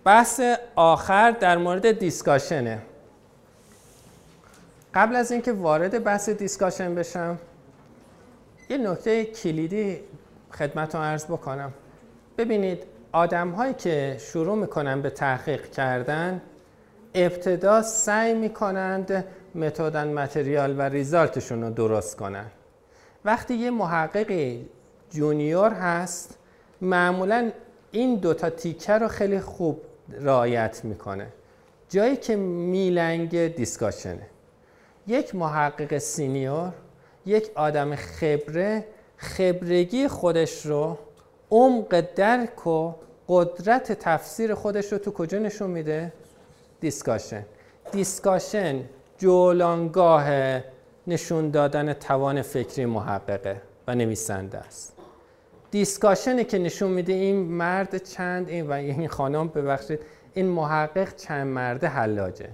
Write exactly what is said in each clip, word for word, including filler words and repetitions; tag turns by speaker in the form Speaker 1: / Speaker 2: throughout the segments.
Speaker 1: بحث آخر در مورد دیسکاشنه. قبل از اینکه وارد بحث دیسکاشن بشم یه نکته کلیدی خدمتتون عرض بکنم. ببینید آدم هایی که شروع میکنن به تحقیق کردن ابتدا سعی میکنند متد اند متریال و ریزالتشون رو درست کنن. وقتی یه محققی جونیور هست معمولا این دوتا تیکه رو خیلی خوب رعایت میکنه. جایی که میلنگ دیسکاشنه. یک محقق سینیور، یک آدم خبره، خبرگی خودش رو، عمق درک و قدرت تفسیر خودش رو تو کجا نشون میده؟ دیسکاشن. دیسکاشن جولانگاه نشون دادن توان فکری محققه و نویسنده است. دیسکاشنی که نشون میده این مرد چند این و این خانم ببخشید این محقق چند مرده حلاجه،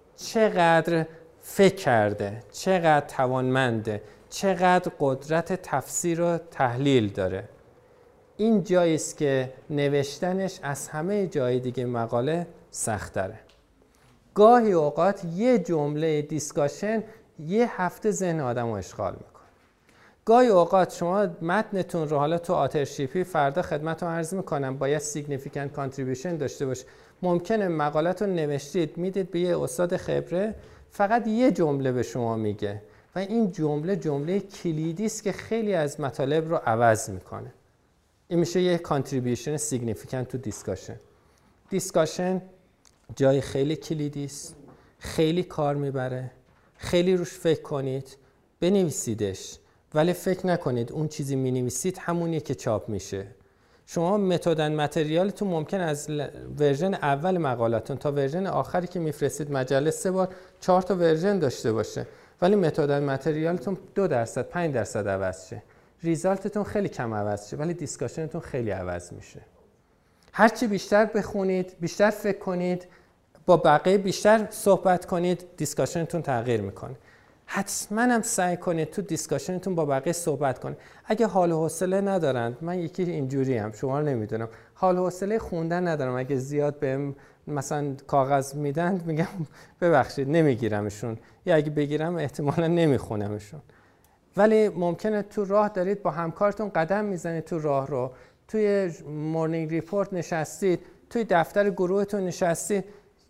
Speaker 1: چقدر فکر کرده، چقدر توانمنده، چقدر قدرت تفسیر و تحلیل داره. این جایی است که نوشتنش از همه جای دیگه مقاله سخت‌تره. گاهی اوقات یه جمله دیسکاشن یه هفته ذهن آدم رو اشغال میکنه. گاهی اوقات شما متنتون رو حالا تو آترشیپی فردا خدمتتون عرض میکنم باید سیگنیفیکانت کانتریبیوشن داشته باشه. ممکنه مقالتون نوشتید میدید به یه استاد خبره فقط یه جمله به شما میگه و این جمله جمله کلیدی است که خیلی از مطالب رو عوض میکنه. این میشه یه کانتریبیوشن سیگنیفیکانت تو دیسکاشن. دیسکاشن جای خیلی کلیدی است، خیلی کار میبره، خیلی روش فکر کنید، بنویسیدش ولی فکر نکنید اون چیزی مینویسید همونیه که چاپ میشه. شما متد اند متریالتون ممکن از ورژن اول مقالتون تا ورژن آخری که میفرستید مجله سه بار چهار تا ورژن داشته باشه ولی متد اند متریالتون دو درصد پنج درصد عوض شه. ریزالتتون خیلی کم عوض شه ولی دیسکاشنتون خیلی عوض میشه. هرچی بیشتر بخونید، بیشتر فکر کنید، با بقیه بیشتر صحبت کنید، دیسکاشنتون تغییر میکنه. حتما هم سعی کنید تو دیسکاشنتون با بقیه صحبت کنید. اگه حال و حوصله ندارن، من یکی اینجوری هم شما رو نمیدونم، حال و حوصله خوندن ندارم، اگه زیاد بهم مثلا کاغذ میدن میگم ببخشید نمیگیرمشون، یا اگه بگیرم احتمالا نمیخونمشون. ولی ممکنه تو راه دارید با همکارتون قدم میزنید تو راه رو، توی مورنینگ ریپورت نشستید، توی دفتر گروهتون نشستید،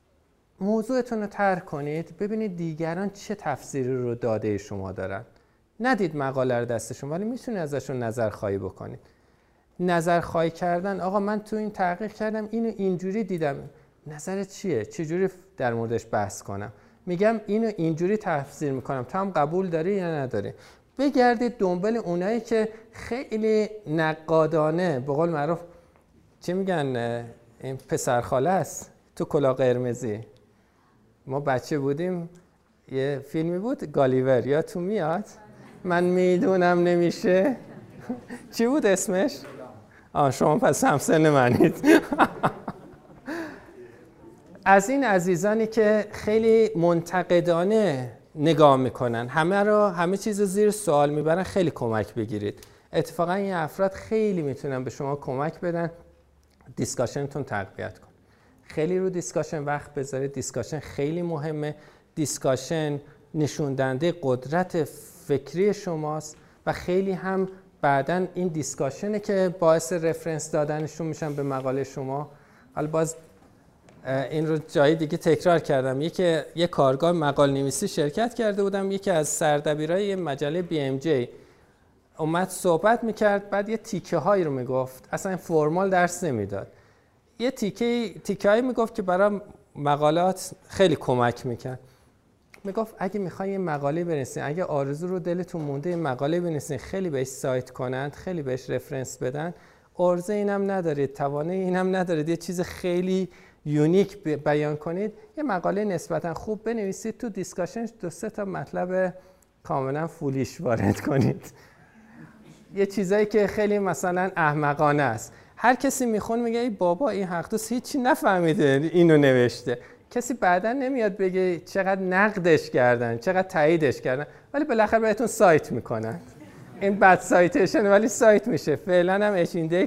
Speaker 1: موضوعتون رو طرح کنید، ببینید دیگران چه تفسیری رو داده شما دارن. ندید مقاله رو دستشون ولی میتونید ازشون نظر خواهی بکنید. نظر خواهی کردن، آقا من تو این تحقیق کردم اینو اینجوری دیدم، نظرت چیه؟ چجوری در موردش بحث کنم؟ میگم اینو اینجوری تفسیر میکنم، تو هم قبول داری یا نداری؟ بگردید دنبال اونایی که خیلی نقادانه، به قول معروف چی میگن، این پسرخاله است تو کلاه قرمزی. ما بچه بودیم یه فیلمی بود گالیور، یا تو میاد؟ من میدونم نمیشه. چی بود اسمش؟ آه شما پس همسن منید. از این عزیزانی که خیلی منتقدانه نگاه میکنن، همه رو همه چیز زیر سوال میبرن، خیلی کمک بگیرید. اتفاقا این افراد خیلی میتونن به شما کمک بدن دیسکاشنتون تقویت کن. خیلی رو دیسکاشن وقت بذارید. دیسکاشن خیلی مهمه. دیسکاشن نشون دهنده قدرت فکری شماست و خیلی هم بعدن این دیسکاشنه که باعث رفرنس دادنشون میشن به مقاله شما. حالا باز این رو جای دیگه تکرار کردم، یکی یک کارگاه مقال نویسی شرکت کرده بودم، یکی از سردبیرای مجله بی ام جی اومد صحبت میکرد، بعد یه تیکه هایی رو میگفت، اصلا فرمال درس نمیداد، یه تیکه تیکه هایی میگفت که برای مقالات خیلی کمک میکرد. میگفت اگه میخوای یه مقاله بنویسین، اگه آرزو رو دلتون مونده یه مقاله بنویسین، خیلی بهش سایت کنند، خیلی بهش رفرنس بدن، عرضه اینم ندارید، توانه اینم ندارید، یه چیز خیلی یونیک بیان کنید، یه مقاله نسبتا خوب بنویسید، تو دیسکاشن دو سه تا مطلب کاملا فولیش وارد کنید. یه چیزایی که خیلی مثلا احمقانه است. هر کسی میخونه میگه ای بابا این حقدوست هیچی نفهمیده اینو نوشته. کسی بعدا نمیاد بگه چقدر نقدش کردن، چقدر تاییدش کردن، ولی بالاخره بهتون سایت میکنن. این بد سایتیشن ولی سایت میشه. فعلا هم اچ ایندکس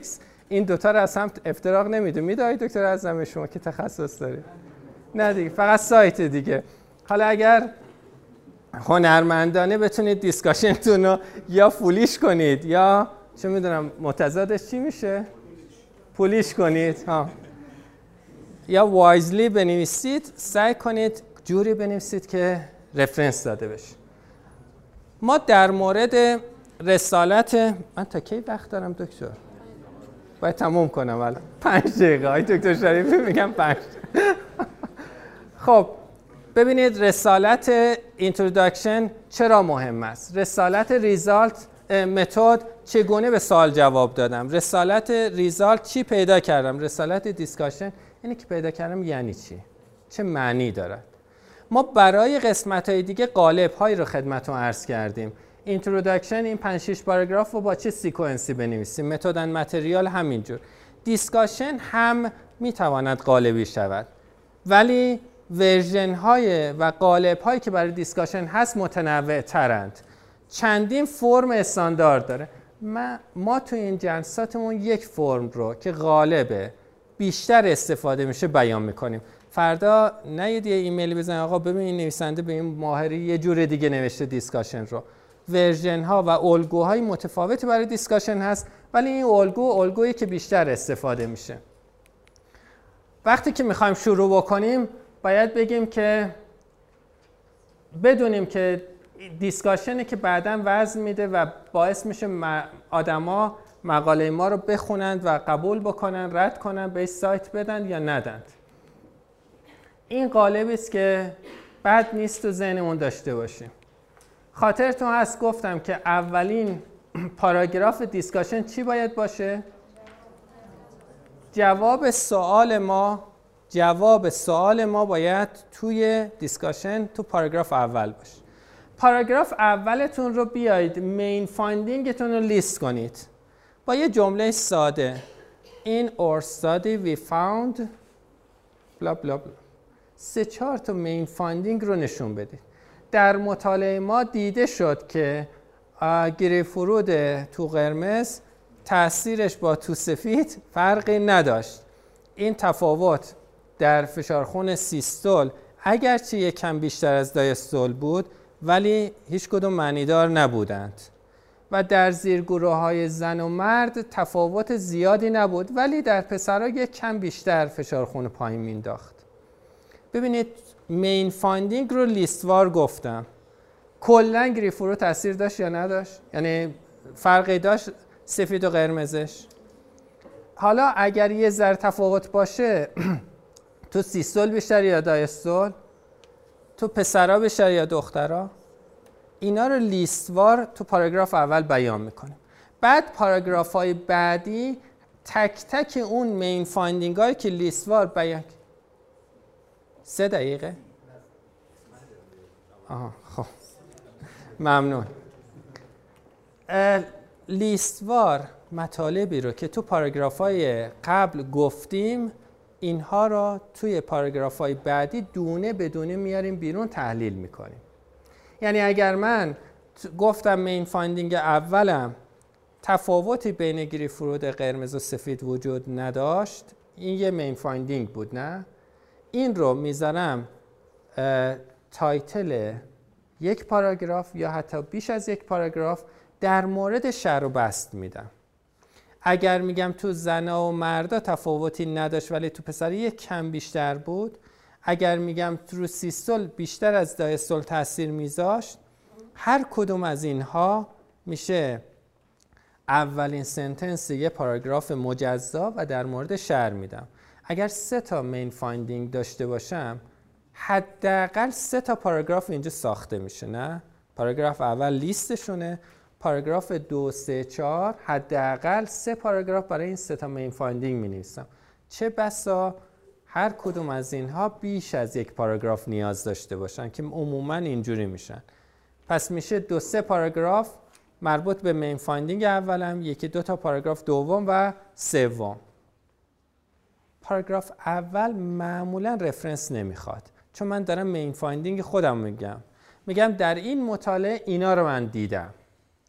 Speaker 1: این دوتا رو از هم افتراق نمیده. میدونی دکتر اعظم شما که تخصص دارید؟ نه دیگه، فقط سایت دیگه. حالا اگر هنرمندانه بتونید دیسکاشنتون رو یا فولیش کنید یا چه میدونم متضادش چی میشه؟ پولیش کنید ها. یا وایزلی بنویسید، سعی کنید جوری بنویسید که رفرنس داده بشه. ما در مورد رسالت، من تا کی وقت دارم دکتر؟ باید تموم کنم الان. پنج دقیقه. های دکتر شریفی میگم پنج. خب ببینید رسالت اینتروداکشن چرا مهم است؟ رسالت ریزالت متد چگونه به سوال جواب دادم؟ رسالت ریزالت چی پیدا کردم؟ رسالت دیسکاشن اینی که پیدا کردم یعنی چی؟ چه معنی دارد؟ ما برای قسمت‌های دیگه قالب‌هایی رو خدمتتون عرض کردیم. اینتروداکشن این پنج شش پاراگراف رو با چه سیکونسی بنویسیم؟ متد اند متریال همینجور. دیسکاشن هم میتواند قالبی شود، ولی ورژن های و قالب هایی که برای دیسکاشن هست متنوع ترند. چندین فرم استاندارد داره. ما, ما تو این جلساتمون یک فرم رو که غالبه بیشتر استفاده میشه بیان میکنیم. فردا نه یه ایمیلی بزن آقا ببین این نویسنده به این ماهری یه جور دیگه نوشته دیسکاشن رو. ورژن ها و الگوهای متفاوتی برای دیسکاشن هست، ولی این الگو الگویی که بیشتر استفاده میشه. وقتی که میخوایم شروع بکنیم باید بگیم که بدونیم که دیسکاشنی که بعداً وزن میده و باعث میشه آدما مقاله ما رو بخونند و قبول بکنن، رد کنن، به سایت بدن یا ندن. این قالبی است که بد نیست تو ذهنمون داشته باشیم. خاطرتون هست گفتم که اولین پاراگراف دیسکاشن چی باید باشه؟ جواب سوال ما جواب سوال ما باید توی دیسکاشن تو پاراگراف اول باشه. پاراگراف اولتون رو بیایید مین فایندینگتون رو لیست کنید با یه جمله ساده. In our study we found بلا بلا بلا. سه چهار تا مین فایندینگ رو نشون بدید. در مطالعه ما دیده شد که گریپفروت تو قرمز تأثیرش با تو سفید فرقی نداشت. این تفاوت در فشار خون سیستول اگرچه یک کم بیشتر از دایستول بود ولی هیچ کدوم معنیدار نبودند و در زیرگروه های زن و مرد تفاوت زیادی نبود ولی در پسرها یک کم بیشتر فشار خون پایین مینداخت. ببینید مین فایندینگ رو لیستوار گفتم. کلا گریپفروت تاثیر داشت یا نداشت؟ یعنی فرقی داشت سفید و قرمزش؟ حالا اگر یه ذره تفاوت باشه تو سیستول بیشتر یا دایستول؟ تو پسرها بیشتر یا دخترها؟ اینا رو لیستوار تو پاراگراف اول بیان میکنیم. بعد پاراگراف های بعدی تک تک اون مین فایندینگ هایی که لیستوار بیان. سه دقیقه؟ آها خب ممنون. لیستوار مطالبی رو که تو پاراگراف های قبل گفتیم اینها رو توی پاراگراف های بعدی دونه بدونه میاریم بیرون تحلیل میکنیم. یعنی اگر من گفتم مین فایندینگ اولم تفاوتی بین گریپفروت قرمز و سفید وجود نداشت، این یه مین فایندینگ بود نه؟ این رو میذارم تایتل یک پاراگراف یا حتی بیش از یک پاراگراف در مورد شر و بست میدم. اگر میگم تو زنا و مردا تفاوتی نداشت ولی تو پسر یک کم بیشتر بود، اگر میگم تو سیستول بیشتر از دایستول تاثیر میذاشت، هر کدوم از اینها میشه اولین سنتنس یه پاراگراف مجزا و در مورد شر میدم. اگر سه تا مین فایندینگ داشته باشم حداقل سه تا پاراگراف اینجا ساخته میشه نه؟ پاراگراف اول لیستشونه، پاراگراف دو سه چهار حداقل سه پاراگراف برای این سه تا مین فایندینگ می نویسم. چه بسا هر کدوم از اینها بیش از یک پاراگراف نیاز داشته باشن که عموما اینجوری میشن. پس میشه دو سه پاراگراف مربوط به مین فایندینگ اولم، یکی دو تا پاراگراف دوم و سوم. پاراگراف اول معمولا رفرنس نمیخواد چون من دارم مین فایندینگ خودم میگم. میگم در این مطالعه اینا رو من دیدم.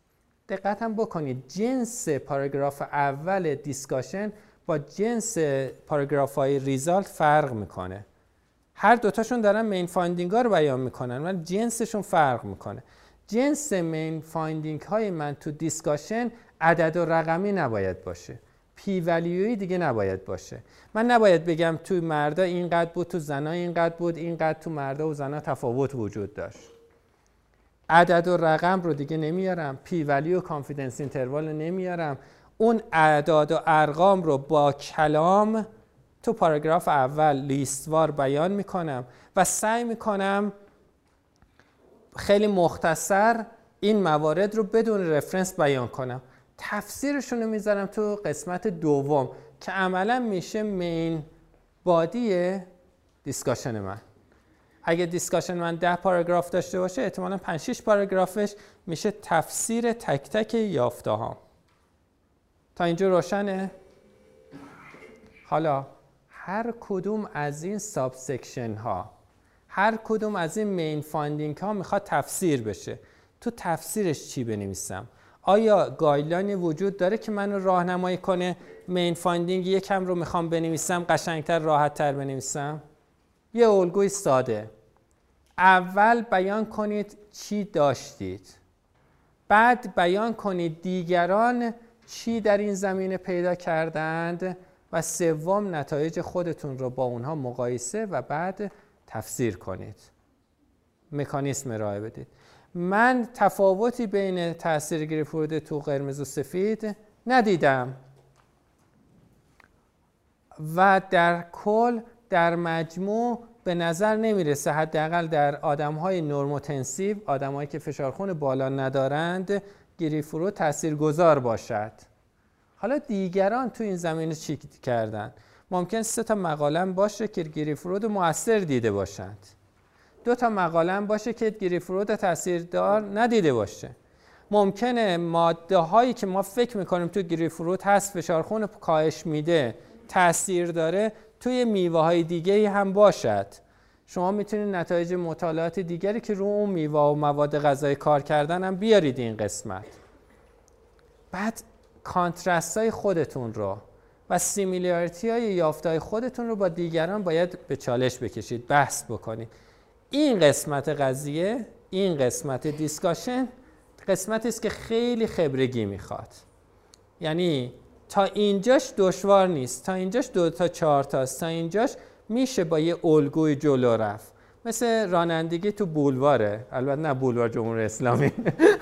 Speaker 1: دقت هم بکنید جنس پاراگراف اول دیسکاشن با جنس پاراگراف های ریزالت فرق میکنه. هر دوتاشون دارن مین فایندینگ ها رو بیان میکنن ولی جنسشون فرق میکنه. جنس مین فایندینگ های من تو دیسکاشن عدد و رقمی نباید باشه، پی ولیویی دیگه نباید باشه. من نباید بگم تو مردا اینقدر بود، تو زنا اینقدر بود، اینقدر تو مردا و زنا تفاوت وجود داشت. عدد و رقم رو دیگه نمیارم، پی ولیو و کانفیدنس اینتروال رو نمیارم. اون اعداد و ارقام رو با کلام تو پاراگراف اول لیستوار بیان میکنم و سعی میکنم خیلی مختصر این موارد رو بدون رفرنس بیان کنم. تفسیرشون رو میذارم تو قسمت دوم که عملا میشه مین بادی دیسکاشن من. اگه دیسکاشن من ده پاراگراف داشته باشه احتمالاً پنج شش پاراگرافش میشه تفسیر تک تک یافته ها. تا اینجا روشنه؟ حالا هر کدوم از این ساب سکشن ها، هر کدوم از این مین فایندینگ ها میخواد تفسیر بشه. تو تفسیرش چی بنویسم؟ آیا گایدلاینی وجود داره که منو راهنمایی کنه مین فایندینگ یکم رو میخوام بنویسم قشنگتر راحتتر بنویسم؟ یه الگوی ساده. اول بیان کنید چی داشتید، بعد بیان کنید دیگران چی در این زمینه پیدا کردند و سوم نتایج خودتون رو با اونها مقایسه و بعد تفسیر کنید. مکانیسم ارائه بدید. من تفاوتی بین تاثیر گریفورد تو قرمز و سفید ندیدم و در کل در مجموع به نظر نمیرسه حداقل در آدم‌های نورموتنسیو، آدم‌هایی که فشار خون بالا ندارند، گریفورد تاثیرگذار باشد. حالا دیگران تو این زمینه چی کردن؟ ممکن سه تا مقاله باشه که گریفورد مؤثر دیده باشند. دو تا مقاله باشه که گریفورد تاثیردار ندیده باشه. ممکنه ماده هایی که ما فکر میکنیم تو گریفورد هست فشار خون کاهش میده تاثیر داره توی میوه های دیگه هم باشد. شما میتونید نتایج مطالعات دیگری که رو اون میوه و مواد غذایی کار کردن هم بیارید این قسمت. بعد کانترست های خودتون رو و سیمیلاریتی های یافته های خودتون رو با دیگران باید به چالش بکشید، بحث بکنید. این قسمت قضیه، این قسمت دیسکاشن قسمتی است که خیلی خبرگی میخواد. یعنی تا اینجاش دشوار نیست، تا اینجاش دو تا چهار تاست، تا اینجاش میشه با یه الگوی جلو رفت. مثل رانندگی تو بولواره، البته نه بولوار جمهوری اسلامی.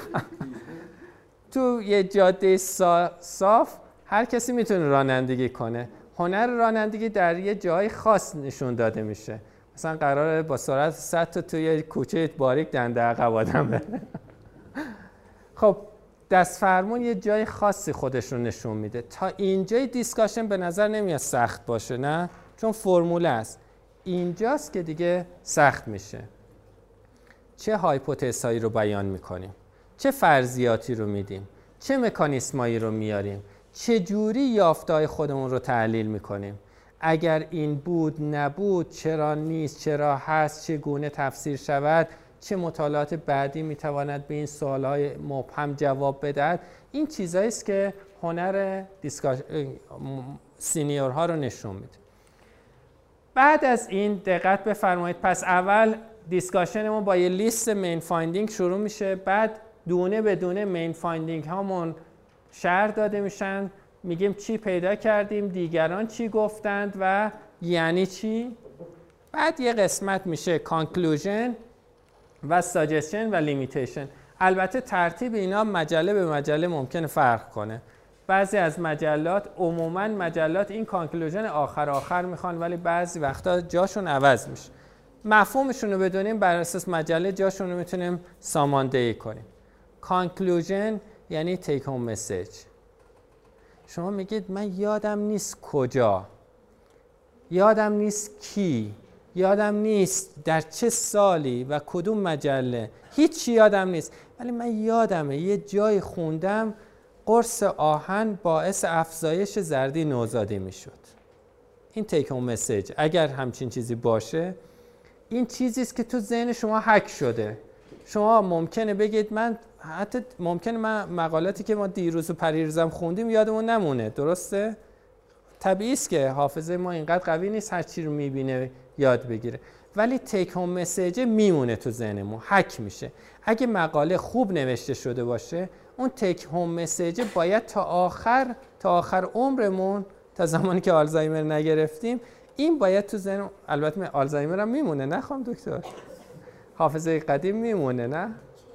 Speaker 1: تو یه جاده صاف هر کسی میتونه رانندگی کنه. هنر رانندگی در یه جای خاص نشون داده میشه. مثلا قراره با سرعت صد تا توی کوچه باریک دنده عقب آدم بره. خب دست فرمون یه جای خاصی خودش رو نشون میده. تا اینجای دیسکاشن به نظر نمیاد سخت باشه، نه؟ چون فرموله است. اینجاست که دیگه سخت میشه. چه هایپوتزهایی رو بیان میکنیم؟ چه فرضیاتی رو میدیم؟ چه مکانیسمایی رو میاریم؟ چه جوری یافته‌های خودمون رو تحلیل میکنیم؟ اگر این بود نبود، چرا نیست، چرا هست، چگونه تفسیر شود، چه مطالعات بعدی میتواند به این سوالهای مبهم جواب بدهد. این چیزایی است که هنر دیسکاش... سینیورها رو نشون میده. بعد از این دقت بفرمایید، پس اول دیسکاشنمون با یه لیست مین فایندینگ شروع میشه، بعد دونه به دونه مین فایندینگ هامون شرح داده میشن، میگیم چی پیدا کردیم، دیگران چی گفتند و یعنی چی. بعد یه قسمت میشه کانکلوژن و ساجستشن و لیمیتیشن. البته ترتیب اینا مجله به مجله ممکنه فرق کنه. بعضی از مجلات، عموما مجلات این کانکلوژن آخر آخر میخوان، ولی بعضی وقتا جاشون عوض میشه. مفهومشون رو بدونیم بر اساس مجله جاشون رو میتونیم ساماندهی کنیم. کانکلوژن یعنی تیک هوم مسیج. شما میگید من یادم نیست کجا، یادم نیست کی، یادم نیست در چه سالی و کدوم مجله، هیچی یادم نیست، ولی من یادمه یه جای خوندم قرص آهن باعث افزایش زردی نوزادی میشد. این تیک هوم مسیج اگر همچین چیزی باشه، این چیزی است که تو ذهن شما هک شده. شما ممکنه بگید من حتی ممکنه من مقالاتی که ما دیروز و پریروزم خوندیم یادمون نمونه، درسته؟ طبیعی است که حافظه ما اینقدر قوی نیست هر چی رو میبینه یاد بگیره، ولی تیک هوم مسیج میمونه تو ذهنمون، حک میشه. اگه مقاله خوب نوشته شده باشه اون تیک هوم مسیج باید تا آخر تا آخر عمرمون، تا زمانی که آلزایمر نگرفتیم، این باید تو ذهن، البته آلزایمر هم میمونه نه خانم دکتر؟ حافظه قدیم میمونه نه؟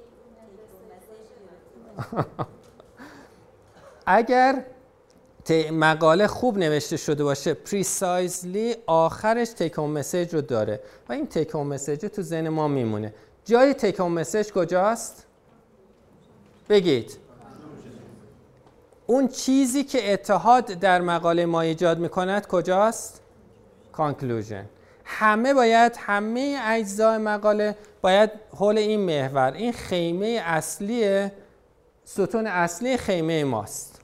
Speaker 1: اگر مقاله خوب نوشته شده باشه پریسایزلی آخرش تیک هوم مسیج رو داره و این تیک هوم مسیج تو ذهن ما میمونه. جای تیک هوم مسیج کجاست؟ بگید. اون چیزی که اتحاد در مقاله ما ایجاد میکند کجاست؟ کانکلوژن. همه باید، همه اجزای مقاله باید حول این محور، این خیمه اصلی، ستون اصلی خیمه ماست.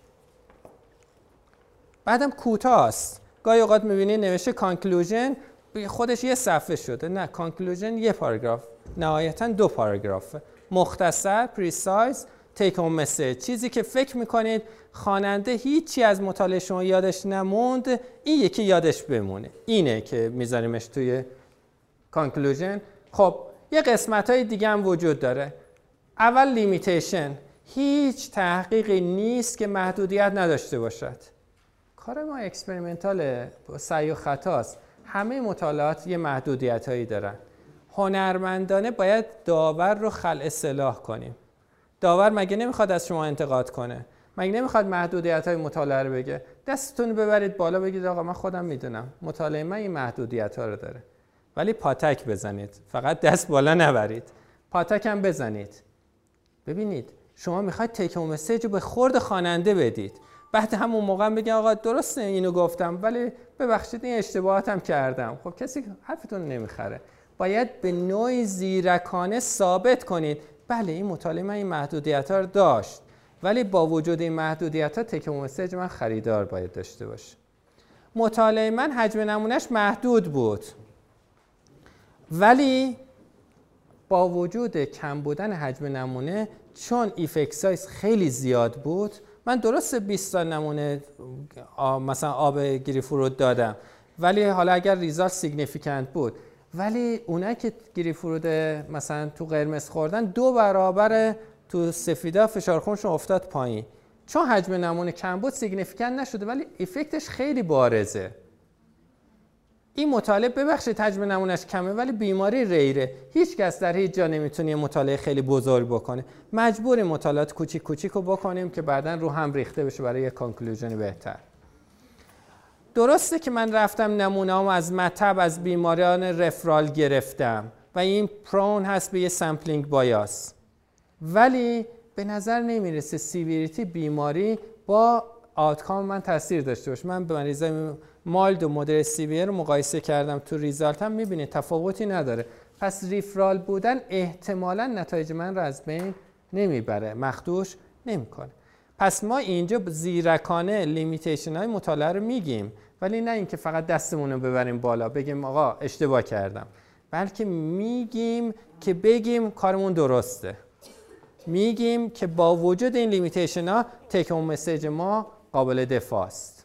Speaker 1: بعدم کوتاه است. گاهی اوقات می‌بینید نوشته کانکلوژن خودش یه صفحه شده. نه، کانکلوژن یه پاراگراف، نهایتاً دو پاراگراف. مختصر، پریسایز، تیک هوم مسیج. چیزی که فکر می‌کنید خواننده هیچی از مطالعه شما یادش نموند، این یکی یادش بمونه. اینه که می‌ذاریمش توی کانکلوژن. خب یه قسمت‌های دیگه هم وجود داره. اول لیمیتیشن. هیچ تحقیقی نیست که محدودیت نداشته باشد. کار ما اکسپریمنتال، سعی و خطاست. همه مطالعات یه محدودیت‌هایی دارن. هنرمندانه باید داور رو خلع سلاح کنیم. داور مگه نمیخواد از شما انتقاد کنه؟ مگه نمیخواد محدودیت‌های مطالعه رو بگه؟ دستتون ببرید بالا بگید آقا من خودم میدونم مطالعه من این محدودیت‌ها رو داره. ولی پاتک بزنید. فقط دست بالا نبرید. پاتک هم بزنید. ببینید شما میخواید تیک هوم مسیج رو به خورد خواننده بدید. بعد همون موقع بگن آقا درسته اینو گفتم ولی ببخشید این اشتباهاتم کردم. خب کسی حرفتون نمیخره. باید به نوعی زیرکانه ثابت کنید بله این مطالعه من این محدودیت‌ها رو داشت، ولی با وجود این محدودیت‌ها تیک هوم مسیج من خریدار باید داشته باشه. مطالعه من حجم نمونهش محدود بود، ولی با وجود کم بودن حجم نمونه، چون ایفکت سایز خیلی زیاد بود، من درسته بیست تا نمونه مثلا آب گریپفروت دادم، ولی حالا اگر ریزالت سیگنیفیکانت بود، ولی اونایی که گریپفروت مثلا تو قرمز خوردن دو برابر تو سفیدا فشار خونشون افتاد پایین. چون حجم نمونه کم بود سیگنیفیکانت نشده، ولی افکتش خیلی بارزه. این مطالعه ببخشید حجم نمونهش کمه ولی بیماری ریره. هیچ کس در هیچ جا نمیتونه مطالعه خیلی بزرگ بکنه. مجبوریم مطالعات کوچیک کوچیک رو بکنیم که بعداً رو هم ریخته بشه برای یک کانکلوژن بهتر. درسته که من رفتم نمونه‌ام از مطب از بیماریان رفرال گرفتم و این پرون هست به یه سامپلینگ بایاس، ولی به نظر نمیرسه سیویریتی بیماری با آوتکام من تاثیر داشته باشه. من به مریضای مالد و مودریت سیویر رو مقایسه کردم، تو ریزالت هم میبینید تفاوتی نداره. پس ریفرال بودن احتمالاً نتایج من رو از بین نمیبره، مخدوش نمیکنه. پس ما اینجا زیرکانه لیمیتیشن های مطالعه رو میگیم، ولی نه اینکه فقط دستمون رو ببریم بالا بگیم آقا اشتباه کردم، بلکه میگیم که بگیم کارمون درسته. میگیم که با وجود این لیمیتیشن ها تیک هوم مسیج ما قابل دفاع است.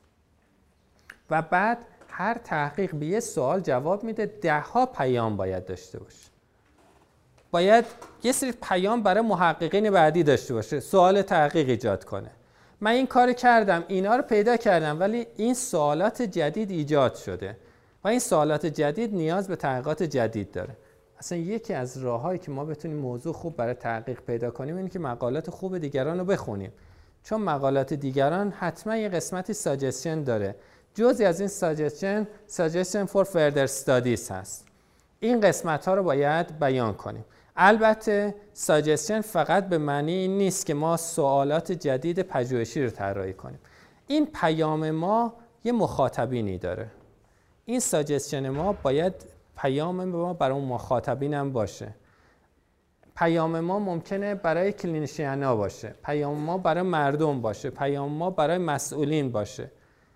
Speaker 1: و بعد هر تحقیق به یه سوال جواب میده، ده ها پیام باید داشته باشه. باید یه سری پیام برای محققین بعدی داشته باشه، سوال تحقیق ایجاد کنه. من این کار کردم، اینا رو پیدا کردم، ولی این سوالات جدید ایجاد شده و این سوالات جدید نیاز به تحقیقات جدید داره. اصلا یکی از راه‌هایی که ما بتونیم موضوع خوب برای تحقیق پیدا کنیم اینه که مقالات خوب دیگران رو بخونیم، چون مقالات دیگران حتما یه قسمتی ساجستشن داره. جزئی از این ساجستشن suggestion for further studies هست. این قسمت ها رو باید بیان کنیم. البته ساجستشن فقط به معنی این نیست که ما سوالات جدید پژوهشی رو طراحی کنیم. این پیام ما یه مخاطبینی داره. این ساجستشن ما باید پیام ما برای اون مخاطبین هم باشه. پیام ما ممکنه برای کلینیشینا باشه، پیام ما برای مردم باشه، پیام ما برای مسئولین باشه.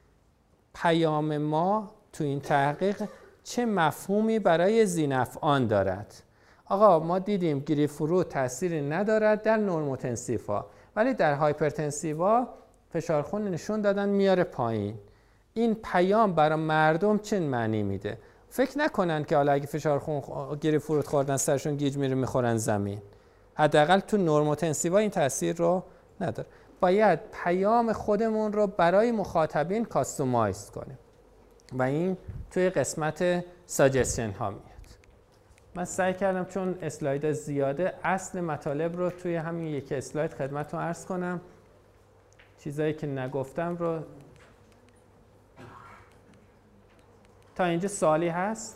Speaker 1: پیام ما تو این تحقیق چه مفهومی برای ذی‌نفعان دارد؟ آقا ما دیدیم گریپ‌فروت تأثیری ندارد در نورموتنسیفا، ولی در هایپرتنسیوا فشار خون نشون دادن میاره پایین. این پیام برای مردم چه معنی میده؟ فکر نکنن که حالا اگه فشار خون گریپ‌فروت خوردن سرشون گیج میره میخورن زمین. حداقل تو نورموتنسیوا این تاثیر رو نداره. باید پیام خودمون رو برای مخاطبین کاستومایز کنیم و این توی قسمت ساجستشن ها میاد. من سعی کردم چون اسلاید زیاده اصل مطالب رو توی همین یک اسلاید خدمتتون عرض کنم. چیزایی که نگفتم رو تا اینجا سوالی هست؟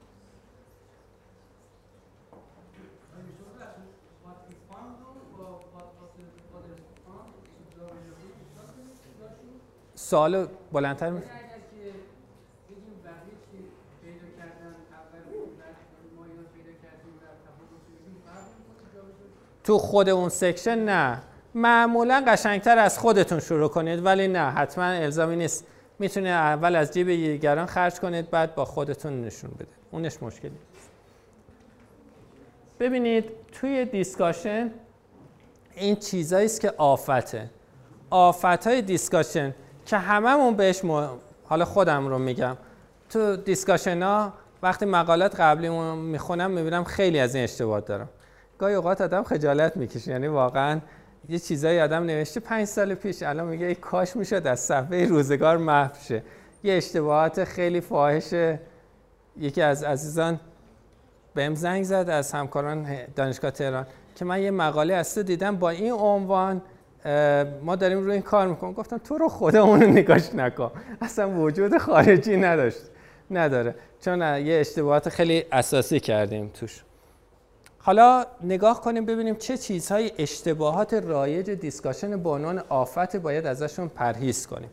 Speaker 1: سوال بلندتر می... تو خود اون سکشن نه، معمولا قشنگتر از خودتون شروع کنید، ولی نه حتما الزامی نیست. میتونه اول از جیب دیگران خرج کنید بعد با خودتون نشون بده، اونش مشکلی نیست. ببینید توی دیسکاشن این چیزایی است که آفته. آفت‌های دیسکاشن که هممون بهش م... حالا خودم رو میگم، تو دیسکاشن ها وقتی مقالات قبلی میخونم میبینم خیلی از این اشتباهات دارم. گاهی اوقات آدم خجالت میکشه، یعنی واقعا یه چیزایی آدم نوشته پنج سال پیش الان میگه ای کاش میشد از صفحه روزگار محو شه. یه اشتباهات خیلی فاحشه. یکی از عزیزان بهم زنگ زد از همکاران دانشگاه تهران که من یه مقاله از تو دیدم با این عنوان ما داریم روی این کار میکنیم. گفتم تو رو خدا اونو نگاش نکن، اصلا وجود خارجی نداشت نداره، چون یه اشتباهات خیلی اساسی کردیم توش. حالا نگاه کنیم ببینیم چه چیزهای اشتباهات رایج دیسکاشن به عنوان آفت باید ازشون پرهیز کنیم.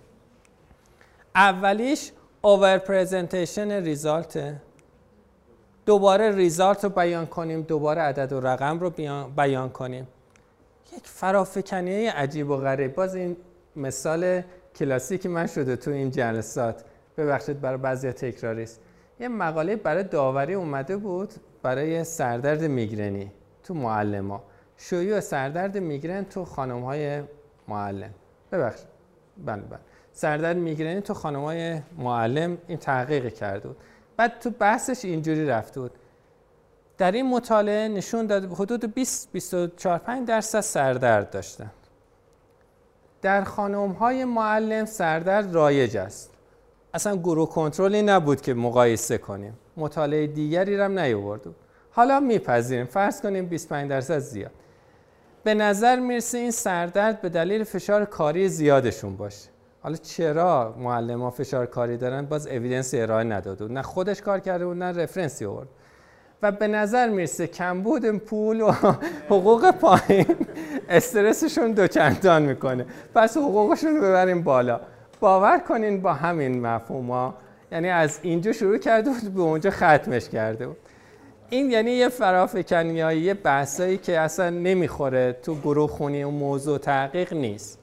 Speaker 1: اولیش اوور پرزنتیشن ریزالت. دوباره ریزالت رو بیان کنیم، دوباره عدد و رقم رو بیان کنیم. یک فرافکنی عجیب و غریب. باز این مثال کلاسیکی من شده تو این جلسات، ببخشید برای بعضی تکراری است. یه مقاله برای داوری اومده بود برای سردرد میگرنی تو معلما، شیوع سردرد میگرن تو خانم‌های معلم. ببخشید بله بله سردرد میگرنی تو خانم‌های معلم این تحقیق کرده بود. بعد تو بحثش اینجوری رفته بود. در این مطالعه نشون داد حدود بیست تا بیست و چهار پنج درصد سردرد داشتن. در خانم‌های معلم سردرد رایج است. اصلا گروه کنترلی نبود که مقایسه کنیم. مطالعه دیگری رو هم نیاورد. حالا میپذیریم فرض کنیم بیست و پنج درصد زیاد. به نظر میرسه این سردرد به دلیل فشار کاری زیادشون باشه. حالا چرا معلم‌ها فشار کاری دارن؟ باز اوییدنس ارائه نداده. نه خودش کار کرده بود نه رفرنسی آورد. و به نظر میرسه کمبود پول و حقوق پایین استرسشون دوچندان میکنه. پس حقوقشون رو ببریم بالا. باور کنین با همین مفهوما، یعنی از اینجا شروع کرده بود به اونجا ختمش کرده بود. این یعنی یه فرافکنیایی، یه بحثایی که اصلا نمیخوره تو گروه خونی و موضوع تحقیق نیست.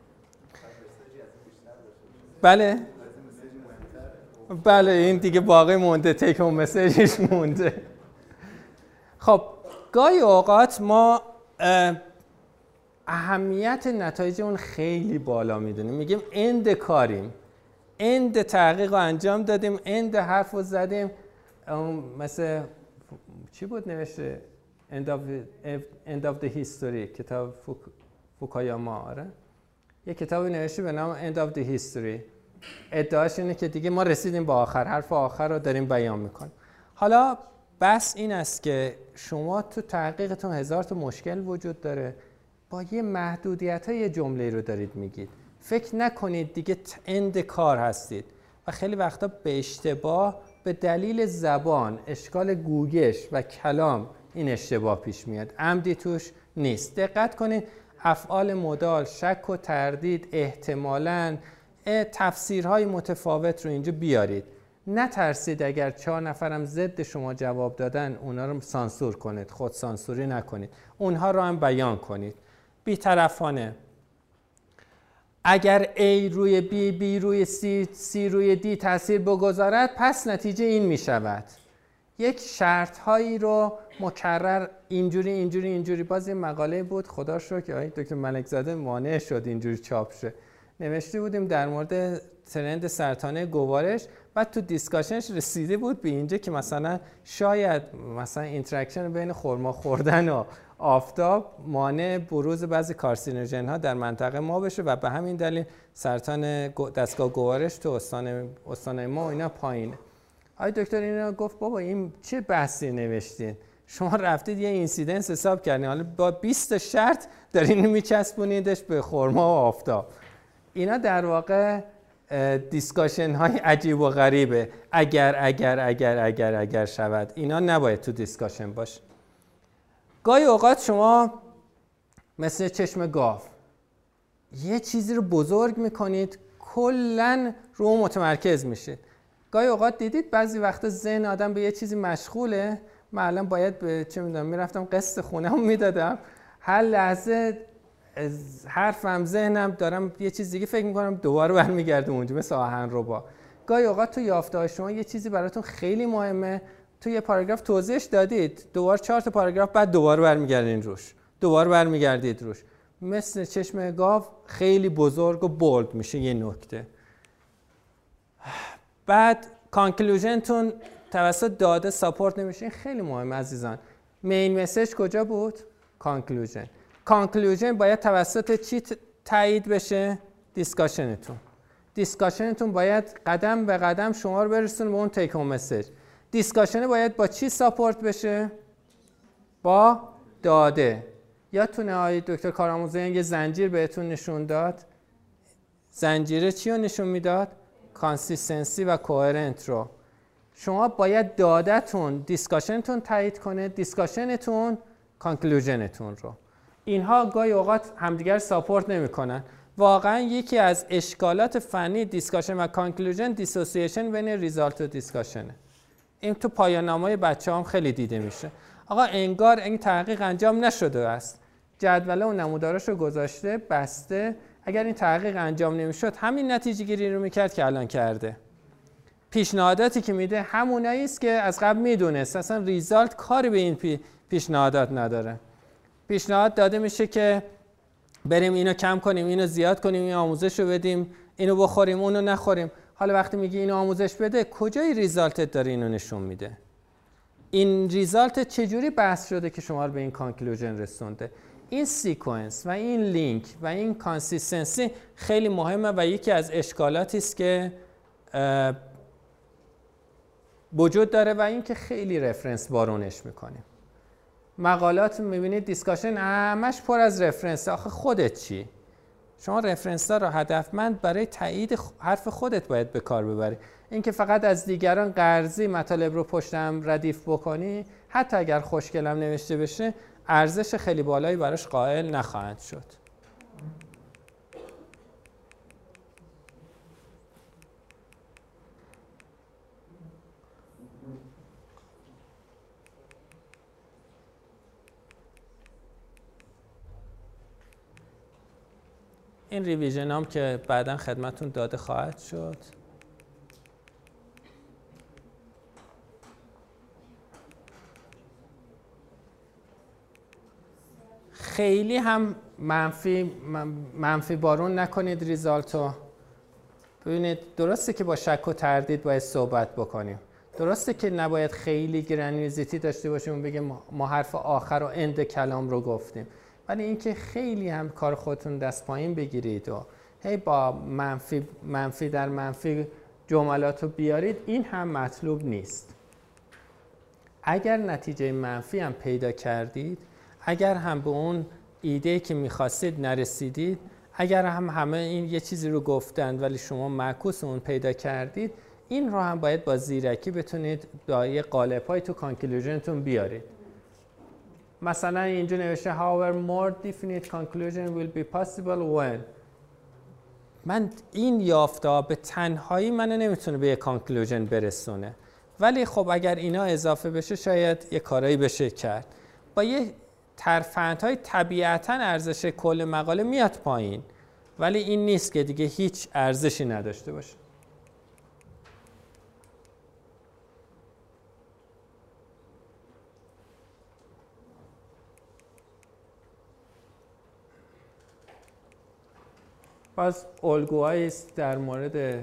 Speaker 1: بله بله این دیگه باقی مونده، تیک هوم مسیجش مونده. خب گاهی اوقات ما اهمیت نتایج اون خیلی بالا میدونیم، میگیم اند کاریم، اند تحقیق رو انجام دادیم، اند حرف رو زدیم. مثل چی بود نوشته؟ end of, end of the history، کتاب فوک... فوکایاما. آره یه کتابی نوشته به نام end of the history. ادعاش اینه که دیگه ما رسیدیم با آخر، حرف آخر رو داریم بیان میکنیم. حالا بس این است که شما تو تحقیقتون هزار تا مشکل وجود داره، با یه محدودیت های جمله رو دارید میگید. فکر نکنید دیگه اند کار هستید و خیلی وقتا به اشتباه به دلیل زبان، اشکال گوگش و کلام این اشتباه پیش میاد. عمدی توش نیست. دقت کنید افعال مدال، شک و تردید، احتمالاً، تفسیرهای متفاوت رو اینجا بیارید. نترسید اگر چهار نفرم ضد شما جواب دادن اونا رو سانسور کنید، خود سانسوری نکنید، اونها رو هم بیان کنید بی‌طرفانه. اگر A روی B، B روی C، C روی D تاثیر بگذارد پس نتیجه این می شود. یک شرط هایی رو مکرر اینجوری اینجوری اینجوری. باز این مقاله بود خدا رو شکر که دکتر ملک زاده مانع شد اینجوری چاپ شه. نوشته بودیم در مورد ترند سرطانه گوارش، بعد تو دیسکاشنش رسیده بود به اینجا که مثلا شاید مثلا اینتراکشن بین خرما خوردن و آفتاب مانع بروز بعضی کارسینوژن ها در منطقه ما بشه و به همین دلیل سرطان دستگاه گوارش تو استان استان ما و اینا پایینه. آقای دکتر اینا گفت بابا این چه بحثی نوشتین؟ شما رفتید یه اینسیدنس حساب کردین، حالا با بیست تا شرط دارین میچسبونیدش به خرما و آفتاب. اینا در واقع دیسکاشن های عجیب و غریبه. اگر اگر اگر اگر اگر شود، اینا نباید تو دیسکاشن باشه. گاهی اوقات شما مثل چشم گاو یه چیزی رو بزرگ میکنید، کلن رو متمرکز میشید. گاهی اوقات دیدید بعضی وقتا ذهن آدم به یه چیزی مشغوله. من الان باید به چه میدونم میرفتم قسط خونه‌مو میدادم، هر لحظه حرفم ذهنم دارم یه چیز دیگه فکر میکنم، دوباره برمیگردم اونجا مثل آهنربا. گاهی اوقات تو یافته‌های شما یه چیزی براتون خیلی مهمه، تو یه پاراگراف توضیحش دادید، دوباره چهار تا پاراگراف بعد دوباره برمیگردین روش، دوباره برمیگردید روش. مثل چشم گاو خیلی بزرگ و بولد میشه یه نکته. بعد کانکلوژنتون توسط داده ساپورت نمیشه. این خیلی مهمه عزیزان. مین مسیج کجا بود؟ کانکلوژن. کانکلوژن باید توسط چی تایید بشه؟ دیسکاشنتون. دیسکاشنتون باید قدم به قدم شما رو برسونه به اون تیک هوم مسیج. دیسکاشن باید با چی ساپورت بشه؟ با داده. یادتونه آقای دکتر کارآموزیان یه زنجیر بهتون نشون داد؟ زنجیره چی رو نشون میداد؟ کانسیستنسی و کوهرنت رو. شما باید داده‌تون دیسکاشنتون تایید کنه، دیسکاشنتون کانکلوژنتون رو. اینها گاهی اوقات همدیگر ساپورت نمی‌کنن. واقعا یکی از اشکالات فنی دیسکاشن و کانکلوژن دیسوسییشن بین ریزالت و دیسکاشنه. این تو پایان نامه‌های بچه‌ها هم خیلی دیده میشه. آقا انگار این تحقیق انجام نشده است. جدول و نمودارش رو گذاشته بسته. اگر این تحقیق انجام نمیشد همین نتیجه گیری رو میکرد که الان کرده. پیشنهاداتی که میده همونایی است که از قبل میدونست، اصلا ریزالت کاری به این پی پیشنهادات نداره. پیشنهاد داده میشه که بریم اینو کم کنیم، اینو زیاد کنیم، این آموزش رو بدیم، اینو بخوریم، اونو نخوریم. حالا وقتی میگی اینو آموزش بده، کجای ریزالتت داره اینو نشون میده؟ این ریزالت چجوری بحث شده که شما رو به این کانکلوژن رسونده؟ این سیکونس و این لینک و این کانسیستنسی خیلی مهمه و یکی از اشکالاتی است که وجود داره و این که خیلی رفرنس بارونش میکنیم. مقالات میبینید دیسکاشن همش پر از رفرنس. آخه خودت چی؟ شما رفرنس ها رو هدفمند برای تایید حرف خودت باید به کار ببری. این که فقط از دیگران قرضی مطالب رو پشتم ردیف بکنی، حتی اگر خوشگلم نوشته بشه، ارزش خیلی بالایی براش قائل نخواهند شد. این ریویژن هم که بعداً خدمتون داده خواهد شد. خیلی هم منفی منفی بارون نکنید ریزالتو. ببینید درسته که با شک و تردید باید صحبت بکنیم. درسته که نباید خیلی گرانیوزیتی داشته باشیم و بگیم ما حرف آخر و اند کلام رو گفتیم. ولی اینکه خیلی هم کار خودتون دست پایین بگیرید و هی با منفی منفی در منفی جملات رو بیارید، این هم مطلوب نیست. اگر نتیجه منفی هم پیدا کردید، اگر هم به اون ایده که میخواستید نرسیدید، اگر هم همه این یه چیزی رو گفتند ولی شما معکوس اون پیدا کردید، این رو هم باید با زیرکی بتونید با یه قالب‌های تو کانکلوژنتون بیارید. مثلا اینجا نوشته however more definite conclusion will be possible when. من این یافته به تنهایی منو نمیتونه به یه کانکلوژن برسونه، ولی خب اگر اینا اضافه بشه شاید یه کارایی بشه کرد. با یه ترفندهای طبیعتاً ارزش کل مقاله میاد پایین، ولی این نیست که دیگه هیچ ارزشی نداشته باشه. باز الگوهایی است در مورد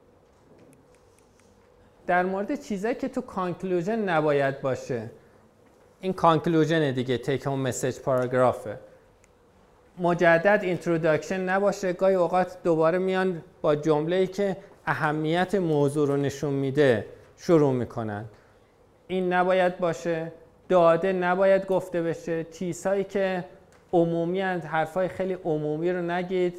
Speaker 1: در مورد چیزایی که تو کانکلوژن نباید باشه. این کانکلوژن دیگه، تیک هوم مسیج پاراگرافه. مجدد اینتروداکشن نباشه، گاهی اوقات دوباره میان با جمله‌ای که اهمیت موضوع رو نشون میده شروع میکنن. این نباید باشه. داده نباید گفته بشه. چیزهایی که عمومی اند، حرفای خیلی عمومی رو نگید.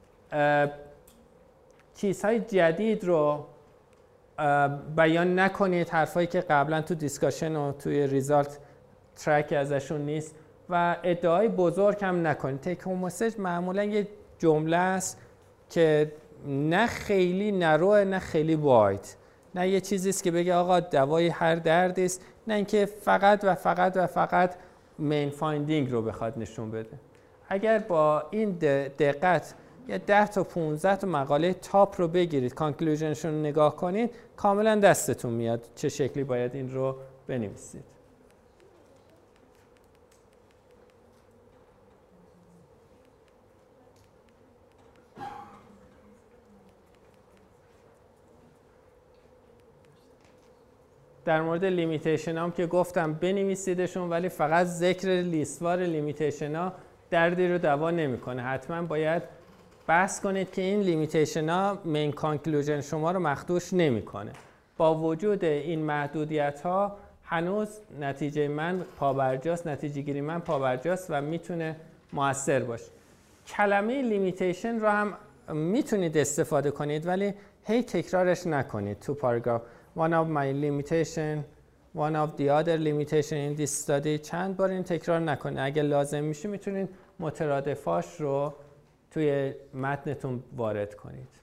Speaker 1: چیزهای جدید رو بیان نکنید، حرفایی که قبلا تو دیسکاشن و توی ریزالت ترک ازشون نیست و ادعای بزرگ هم نکنید. تیک هوم مسیج معمولا یه جمله است که نه خیلی نروه نه خیلی واید، نه یه چیزی است که بگه آقا دوای هر دردی است، نه اینکه فقط و فقط و فقط مین فایندینگ رو بخواد نشون بده. اگر با این دقت یه ده تا پونزده تا مقاله تاپ رو بگیرید، کانکلوژنشون رو نگاه کنید، کاملا دستتون میاد چه شکلی باید این رو بنویسید. در مورد لیمیتیشن هم که گفتم بنویسیدشون، ولی فقط ذکر لیستوار لیمیتیشن ها دردی رو دوا نمیکنه. حتما باید بحث کنید که این لیمیتیشن ها مین کانکلوژن شما رو مخدوش نمیکنه. با وجود این محدودیت ها هنوز نتیجه من پابرجاست، نتیجه گیری من پابرجاست و میتونه موثر باشه. کلمه لیمیتیشن رو هم میتونید استفاده کنید ولی هی تکرارش نکنید تو پاراگراف. One of my limitation, one of the other limitation in this study. چند بار این تکرار نکنید. اگه لازم میشه میتونید مترادفاش رو توی متنتون وارد کنید.